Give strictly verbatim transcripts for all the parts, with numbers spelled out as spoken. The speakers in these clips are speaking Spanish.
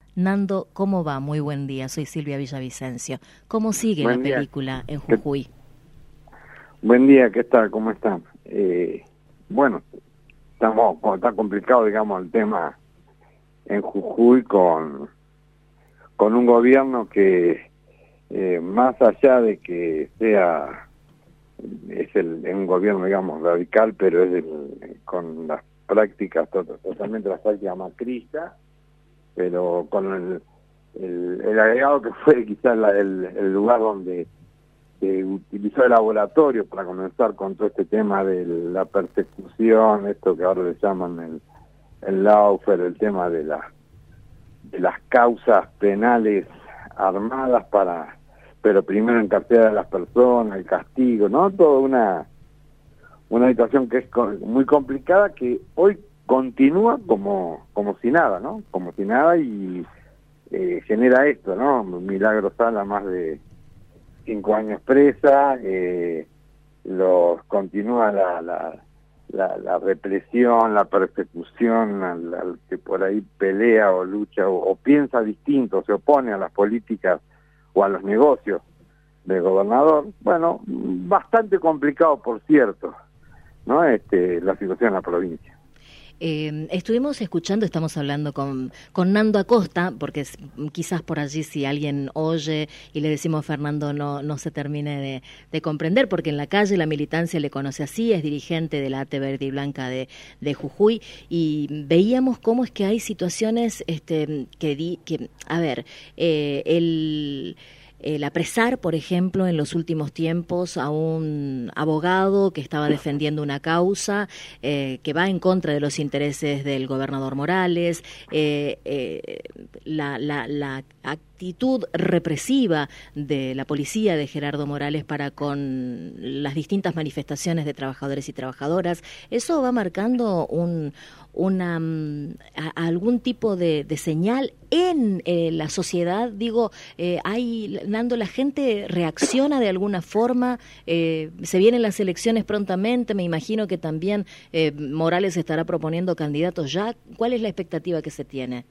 Nando, ¿cómo va? Muy buen día, soy Silvia Villavicencio. ¿Cómo sigue Buen la día. película en Jujuy? Buen día, ¿qué tal? ¿Cómo están? Eh, bueno, estamos, está complicado, digamos, el tema en Jujuy con, con un gobierno que, eh, más allá de que sea, es el, un gobierno, digamos, radical, pero es el, con las prácticas, totalmente las prácticas macristas, pero con el, el, el agregado que fue quizás la, el, el lugar donde se utilizó el laboratorio para comenzar con todo este tema de la persecución, esto que ahora le llaman el, el lawfare, el tema de, la, de las causas penales armadas para, pero primero encarcelar a las personas, el castigo, ¿no? Toda una, una situación que es muy complicada, que hoy continúa como, como si nada, ¿no? Como si nada y eh, genera esto, ¿no? Milagro Sala, más de cinco años presa, eh, los continúa la, la, la, la represión, la persecución al, al que por ahí pelea o lucha o, o piensa distinto, se opone a las políticas o a los negocios del gobernador. Bueno, bastante complicado, por cierto, ¿no? Este, la situación en la provincia. Eh, estuvimos escuchando, estamos hablando con, con Nando Acosta, porque es, quizás por allí si alguien oye y le decimos Fernando no, no se termine de, de comprender, porque en la calle la militancia le conoce así, es dirigente de la A T Verde y Blanca de, de Jujuy, y veíamos cómo es que hay situaciones este, que, di, que, a ver, eh, el... El apresar, por ejemplo, en los últimos tiempos a un abogado que estaba defendiendo una causa eh, que va en contra de los intereses del gobernador Morales, eh, eh, la, la, la actitud represiva de la policía de Gerardo Morales para con las distintas manifestaciones de trabajadores y trabajadoras, eso va marcando un, una, a, algún tipo de, de señal en eh, la sociedad. Digo, eh, hay, Nando, la gente reacciona de alguna forma, eh, se vienen las elecciones prontamente, me imagino que también eh, Morales estará proponiendo candidatos ya. ¿Cuál es la expectativa que se tiene?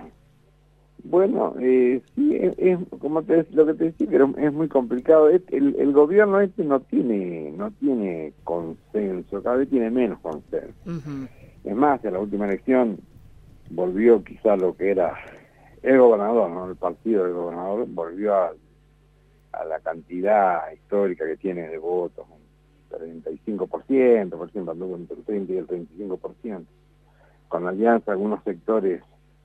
Bueno, eh, sí, es, es como te, lo que te decía, pero es muy complicado. Es, el, el gobierno este no tiene no tiene consenso, cada vez tiene menos consenso. Uh-huh. Es más, en la última elección volvió quizá lo que era el gobernador, ¿no? El partido del gobernador volvió a, a la cantidad histórica que tiene de votos, un treinta y cinco por ciento, por ejemplo, anduvo entre el treinta y el treinta y cinco por ciento. Con la alianza, algunos sectores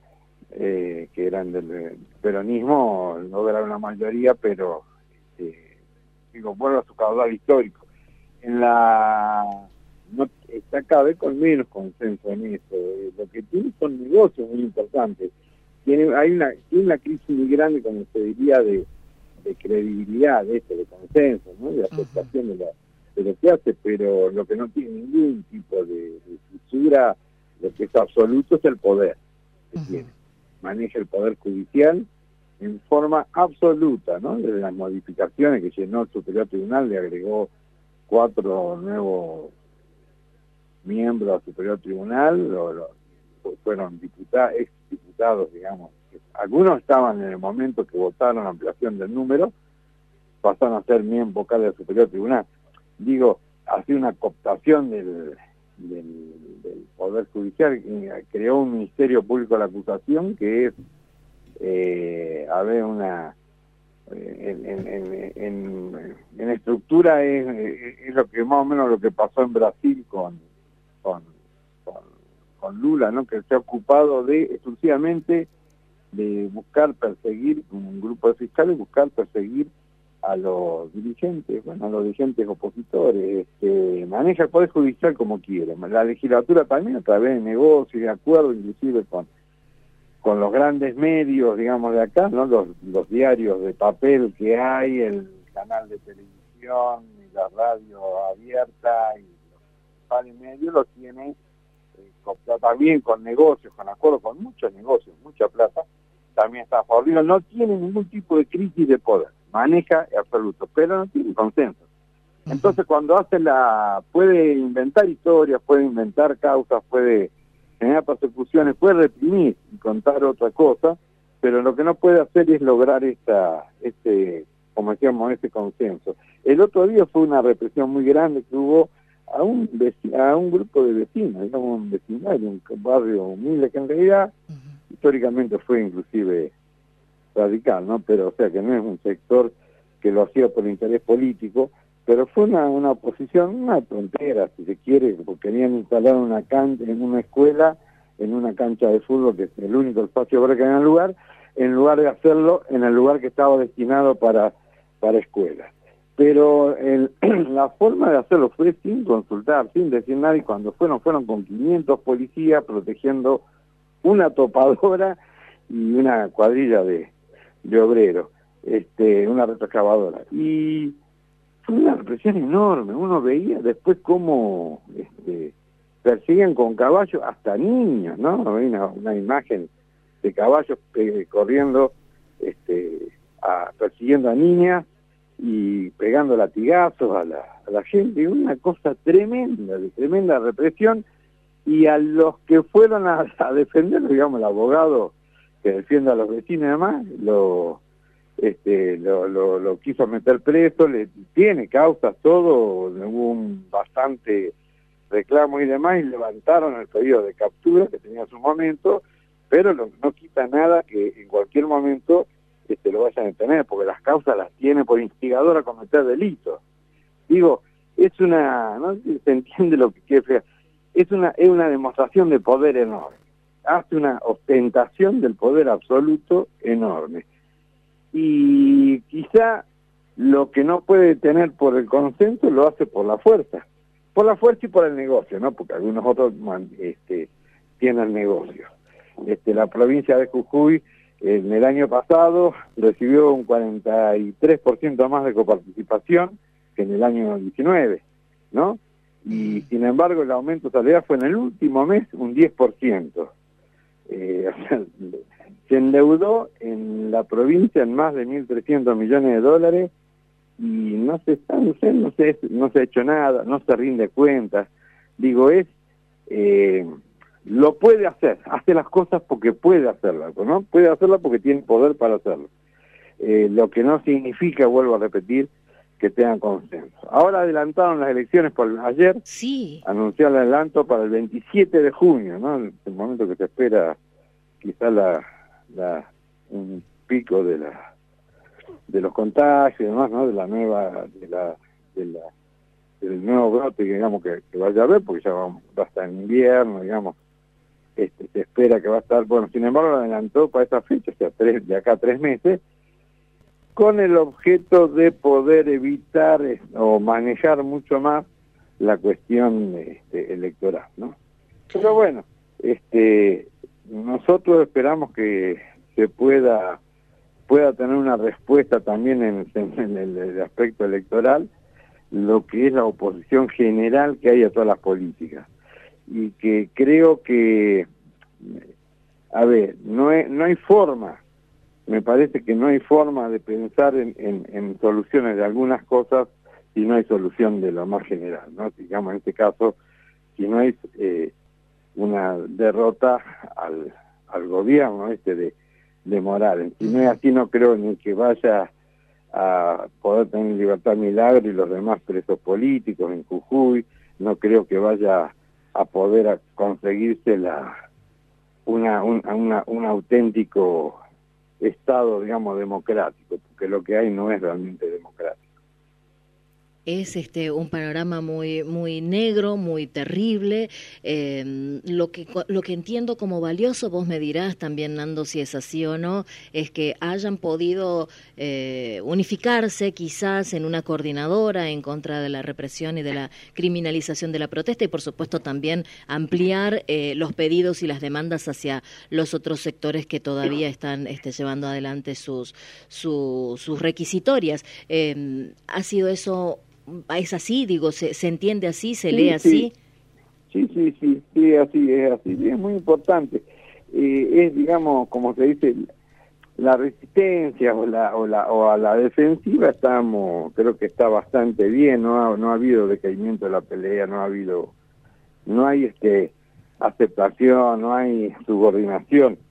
Eh, que eran del peronismo lograron la mayoría, pero eh, digo, vuelve a su caudal histórico. En la no está cada vez con menos consenso en eso. Eh, lo que tiene son negocios muy importantes. Tiene hay una tiene una crisis muy grande, como se diría, de, de credibilidad, de esto, de consenso, ¿no? De aceptación uh-huh. de, la, de lo que hace, pero lo que no tiene ningún tipo de, de fisura, lo que es absoluto es el poder que uh-huh. tiene. Maneja el Poder Judicial en forma absoluta, ¿no? Desde las modificaciones que llenó el Superior Tribunal, le agregó cuatro nuevos miembros al Superior Tribunal, lo, lo, fueron diputados, ex diputados, digamos. Algunos estaban en el momento que votaron la ampliación del número, pasaron a ser miembros vocales del Superior Tribunal. Digo, hace una cooptación del... Del, del Poder Judicial, creó un Ministerio Público de la Acusación que es, eh, a ver, una, eh, en, en, en, en estructura es, es lo que más o menos lo que pasó en Brasil con, con, con, con Lula, ¿no? Que se ha ocupado de exclusivamente de buscar perseguir, un grupo de fiscales, buscar perseguir a los dirigentes, bueno, a los dirigentes opositores, este, maneja el Poder Judicial como quiere, la legislatura también a través de negocios, de acuerdos, inclusive con, con los grandes medios, digamos, de acá, ¿no? Los, los diarios de papel que hay, el canal de televisión, y la radio abierta, y los principales medios los tiene eh, con, también con negocios, con acuerdos, con muchos negocios, mucha plata, también está a favor. No tiene ningún tipo de crisis de poder, maneja absoluto, pero no tiene consenso. Entonces cuando hace la, puede inventar historias, puede inventar causas, puede generar persecuciones, puede reprimir y contar otra cosa, pero lo que no puede hacer es lograr esta, este, como decíamos, este consenso. El otro día fue una represión muy grande que hubo a un a un grupo de vecinos, digamos un vecindario, un barrio humilde que en realidad uh-huh. históricamente fue inclusive radical, ¿no? Pero o sea que no es un sector que lo hacía por interés político, pero fue una, una oposición, una tontera, si se quiere, porque querían instalar una cancha en una escuela, en una cancha de fútbol, que es el único espacio para que haya lugar, en lugar de hacerlo en el lugar que estaba destinado para, para escuelas. Pero el, la forma de hacerlo fue sin consultar, sin decir nada, y cuando fueron, fueron con quinientos policías protegiendo una topadora y una cuadrilla de, de obreros, este, una retroexcavadora. Y fue una represión enorme, uno veía después cómo este, persiguen con caballos hasta niños, ¿no? Hay una, una imagen de caballos eh, corriendo, este, a, persiguiendo a niñas, y pegando latigazos a la, a la gente, una cosa tremenda, de tremenda represión, y a los que fueron a, a defender, digamos, el abogado que defiende a los vecinos y demás, lo, este, lo, lo, lo quiso meter preso, le tiene causas, todo, hubo un bastante reclamo y demás, y levantaron el pedido de captura que tenía su momento, pero lo, no quita nada que en cualquier momento este, lo vayan a detener, porque las causas las tiene por instigador a cometer delitos. Digo, es una, no sé si se entiende lo que quiere, es una, es una demostración de poder enorme, hace una ostentación del poder absoluto enorme, y quizá lo que no puede tener por el consenso lo hace por la fuerza, por la fuerza y por el negocio, ¿no? Porque algunos otros este, tienen negocios. Este, la provincia de Jujuy en el año pasado recibió un cuarenta y tres por ciento más de coparticipación que en el año diecinueve, ¿no? Y sin embargo el aumento salarial fue en el último mes un diez por ciento. Eh, o sea, se endeudó en la provincia en más de mil trescientos millones de dólares y no se está, no se, no se, no se ha hecho nada, no se rinde cuentas. Digo, es... Eh, lo puede hacer, hace las cosas porque puede hacerlas, ¿no? Puede hacerlas porque tiene poder para hacerlo. Eh, lo que no significa, vuelvo a repetir, que tengan consenso. Ahora adelantaron las elecciones por ayer, sí. Anunció el adelanto para el veintisiete de junio, ¿no? El momento que se espera quizá la, la un pico de la de los contagios y demás, ¿no? De la nueva, de la, de la del nuevo brote, digamos, que, que vaya a haber, porque ya va, va a estar en invierno, digamos. Este, se espera que va a estar, bueno, sin embargo lo adelantó para esa fecha, o sea, tres, de acá a tres meses, con el objeto de poder evitar eh, o manejar mucho más la cuestión este, electoral, ¿no? Pero bueno, este, nosotros esperamos que se pueda pueda tener una respuesta también en, en el, el aspecto electoral, lo que es la oposición general que hay a todas las políticas. Y que creo que, a ver, no, es, no hay forma, me parece que no hay forma de pensar en, en, en soluciones de algunas cosas si no hay solución de lo más general, ¿no? Digamos, en este caso, si no hay eh, una derrota al, al gobierno este de, de Morales. Si no es así, no creo ni que vaya a poder tener libertad milagro y los demás presos políticos en Jujuy, no creo que vaya a poder a conseguirse la una, un, una un auténtico Estado, digamos, democrático, porque lo que hay no es realmente democrático. Es este un panorama muy muy negro, muy terrible. Eh, lo que lo que entiendo como valioso, vos me dirás también, Nando, si es así o no, es que hayan podido eh, unificarse quizás en una coordinadora en contra de la represión y de la criminalización de la protesta, y por supuesto también ampliar eh, los pedidos y las demandas hacia los otros sectores que todavía están este, llevando adelante sus su, sus requisitorias. Eh, ¿Ha sido eso? ¿Es así? Digo, ¿se, se entiende así? ¿Se sí, lee así? Sí, sí, sí, sí, así es, así es muy importante. Eh, es, digamos, como se dice, la resistencia o la o la o a la defensiva estamos, creo que está bastante bien, no ha, no ha habido decaimiento de la pelea, no ha habido, no hay este aceptación, no hay subordinación.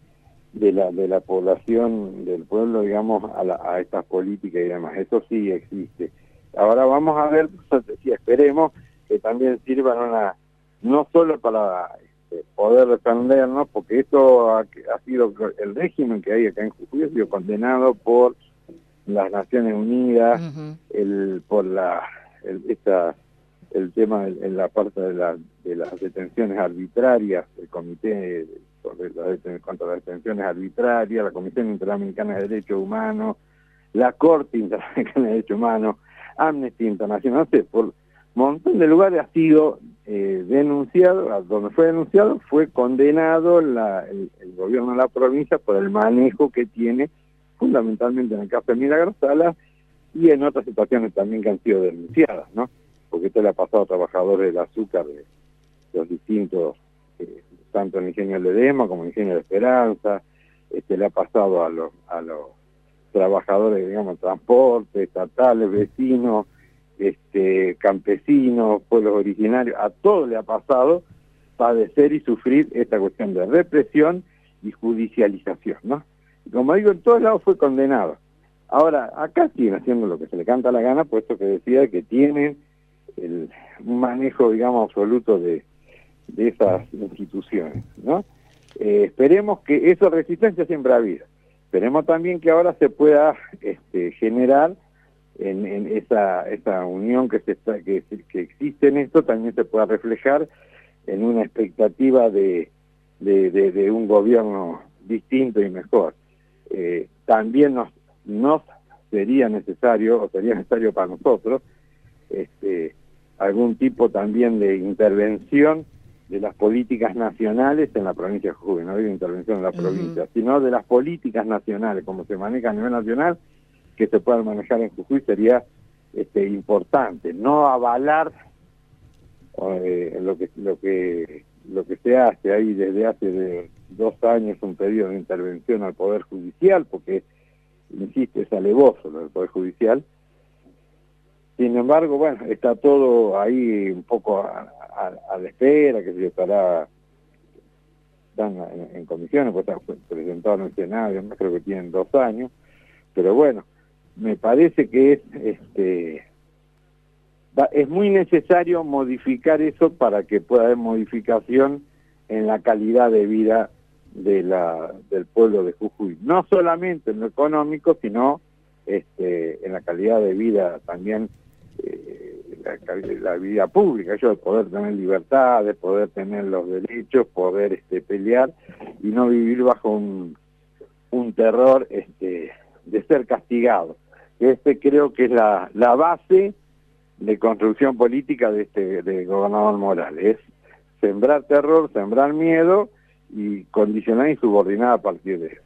de la de la población del pueblo, digamos, a, la, a estas políticas y demás. Eso sí existe. Ahora vamos a ver, si esperemos que también sirvan una, no solo para este, poder defendernos, porque esto ha, ha sido el régimen que hay acá en Jujuy, ha sido condenado por las Naciones Unidas, uh-huh. el por la el, esta el tema en la parte de, la, de las detenciones arbitrarias, el comité sobre la, contra las detenciones arbitrarias, la Comisión Interamericana de Derechos Humanos, la Corte Interamericana de Derechos Humanos, Amnesty International, no sé, por un montón de lugares ha sido eh, denunciado, donde fue denunciado fue condenado la, el, el gobierno de la provincia por el manejo que tiene, fundamentalmente en el caso de Milagro Sala y en otras situaciones también que han sido denunciadas, ¿no? Porque esto le ha pasado a trabajadores del azúcar de, de los distintos, eh, tanto en el ingenio Ledesma como en el ingenio de Esperanza, este, le ha pasado a los, a los trabajadores, digamos, transporte, estatales, vecinos, este, campesinos, pueblos originarios, a todos le ha pasado padecer y sufrir esta cuestión de represión y judicialización, ¿no? Y como digo, en todos lados fue condenado. Ahora, acá siguen haciendo lo que se le canta la gana, puesto que decía que tienen el un manejo, digamos, absoluto de, de esas instituciones, ¿no? Eh, esperemos que esa resistencia siempre ha habido. Esperemos también que ahora se pueda este, generar en, en esa esa unión que se está que, que existe en esto, también se pueda reflejar en una expectativa de, de, de, de un gobierno distinto y mejor. Eh, también nos, nos sería necesario, o sería necesario para nosotros, este, algún tipo también de intervención de las políticas nacionales en la provincia de Jujuy, no digo intervención en la uh-huh. provincia, sino de las políticas nacionales, como se maneja a nivel nacional, que se puedan manejar en Jujuy sería este, importante, no avalar eh, lo que lo que lo que se hace ahí desde hace de dos años, un pedido de intervención al Poder Judicial, porque, insisto, es alevoso lo del Poder Judicial. Sin embargo, bueno, está todo ahí un poco a, a, a la espera, que se estará están en, en comisiones, pues está presentado en el Senado, yo creo que tienen dos años, pero bueno, me parece que es este va, es muy necesario modificar eso para que pueda haber modificación en la calidad de vida de la del pueblo de Jujuy, no solamente en lo económico, sino este en la calidad de vida también, eh, la, la vida pública, yo de poder tener libertades, poder tener los derechos, poder este pelear y no vivir bajo un, un terror este de ser castigado. Este creo que es la, la base de construcción política de este de gobernador Morales, es sembrar terror, sembrar miedo y condicionar y subordinar a partir de eso.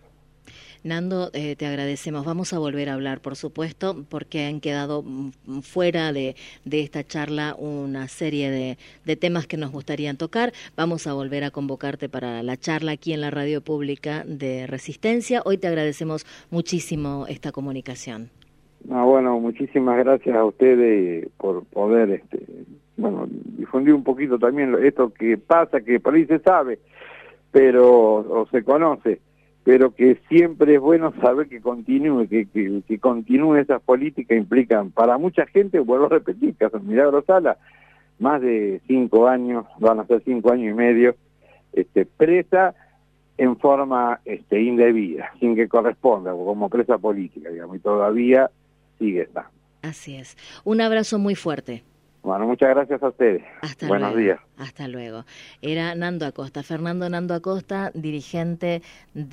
Nando, eh, te agradecemos. Vamos a volver a hablar, por supuesto, porque han quedado fuera de, de esta charla una serie de, de temas que nos gustarían tocar. Vamos a volver a convocarte para la charla aquí en la Radio Pública de Resistencia. Hoy te agradecemos muchísimo esta comunicación. Ah, bueno, muchísimas gracias a ustedes por poder, este, bueno, difundir un poquito también esto que pasa, que por ahí se sabe, pero o se conoce, pero que siempre es bueno saber que continúe, que, que, que continúe esas políticas implican para mucha gente, vuelvo a repetir, caso Milagro Sala, más de cinco años, van a ser cinco años y medio, este, presa en forma este, indebida, sin que corresponda, como presa política, digamos, y todavía sigue estando. Así es. Un abrazo muy fuerte. Bueno, muchas gracias a ustedes. Hasta Buenos luego. días. Hasta luego. Era Nando Acosta, Fernando Nando Acosta, dirigente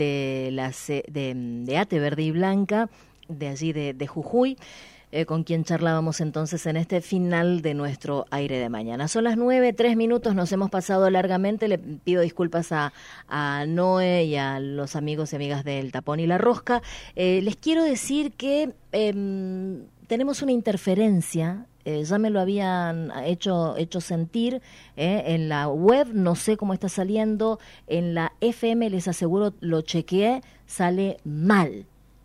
de la de, de ATE Verde y Blanca, de allí de, de Jujuy, eh, con quien charlábamos entonces en este final de nuestro aire de mañana. Son las nueve, tres minutos, nos hemos pasado largamente, le pido disculpas a, a Noé y a los amigos y amigas del Tapón y la Rosca. Eh, les quiero decir que eh, tenemos una interferencia. Eh, ya me lo habían hecho hecho sentir eh, en la web, no sé cómo está saliendo, en la F M les aseguro, lo chequeé, sale mal,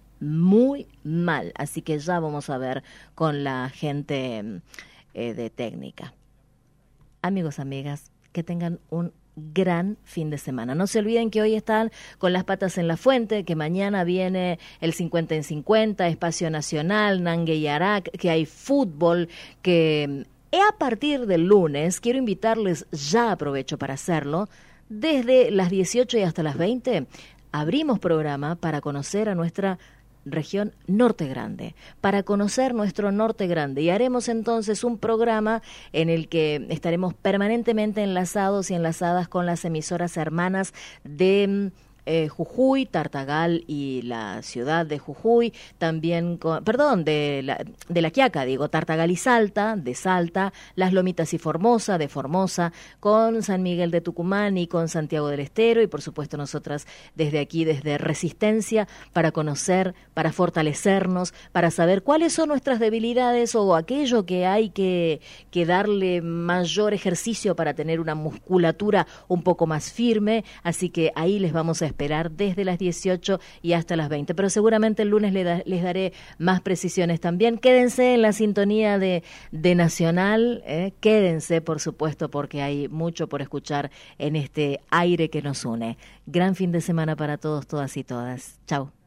muy mal, así que ya vamos a ver con la gente eh, de técnica. Amigos, amigas, que tengan un gran fin de semana. No se olviden que hoy están con las patas en la fuente, que mañana viene el cincuenta en cincuenta, Espacio Nacional, Nangue y Arak, que hay fútbol, que a partir del lunes quiero invitarles, ya aprovecho para hacerlo, desde las dieciocho y hasta las veinte, abrimos programa para conocer a nuestra región Norte Grande, para conocer nuestro Norte Grande, y haremos entonces un programa en el que estaremos permanentemente enlazados y enlazadas con las emisoras hermanas de Eh, Jujuy, Tartagal y la ciudad de Jujuy, también con, perdón, de la, de la Quiaca, digo, Tartagal y Salta, de Salta, Las Lomitas y Formosa, de Formosa, con San Miguel de Tucumán y con Santiago del Estero, y por supuesto nosotras desde aquí, desde Resistencia, para conocer, para fortalecernos, para saber cuáles son nuestras debilidades o aquello que hay que, que darle mayor ejercicio para tener una musculatura un poco más firme, así que ahí les vamos a esperar desde las dieciocho y hasta las veinte, pero seguramente el lunes les, da, les daré más precisiones también. Quédense en la sintonía de, de Nacional, eh, quédense por supuesto, porque hay mucho por escuchar en este aire que nos une. Gran fin de semana para todos, todas y todas. Chau.